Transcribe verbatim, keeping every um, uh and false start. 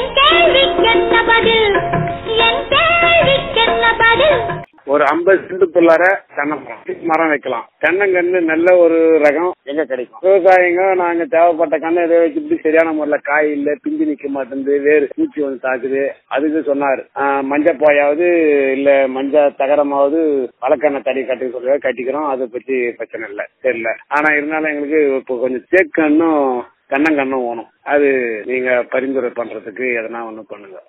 ஒரு ஐம்பது சென்ட்டுக்குள்ளார தென்னை மரம் வைக்கலாம். தென்னங்கன்று நல்ல ஒரு ரகம் எங்க கிடைக்கும்? விவசாயிங்க நாங்க தேவைப்பட்ட கண்ணை இதை வச்சுட்டு சரியான முறையில காய் இல்ல, பிஞ்சு நிக்க மாட்டேங்குது, வேறு பூச்சி வந்து தாக்குது. அதுக்கு சொன்னாரு மஞ்சள் போயாவது இல்ல மஞ்சள் தகரமாவது வழக்கண்ண தடி கட்டி சொல்ல கட்டிக்கிறோம். அதை பத்தி பிரச்சனை இல்லை, தெரியல. ஆனா இருந்தாலும் எங்களுக்கு இப்போ கொஞ்சம் தேக்கன்னும் தென்னங்கன்னும் வேணும். அது நீங்க பரிந்துரை பண்றதுக்கு எதனா ஒண்ணு பண்ணுங்க.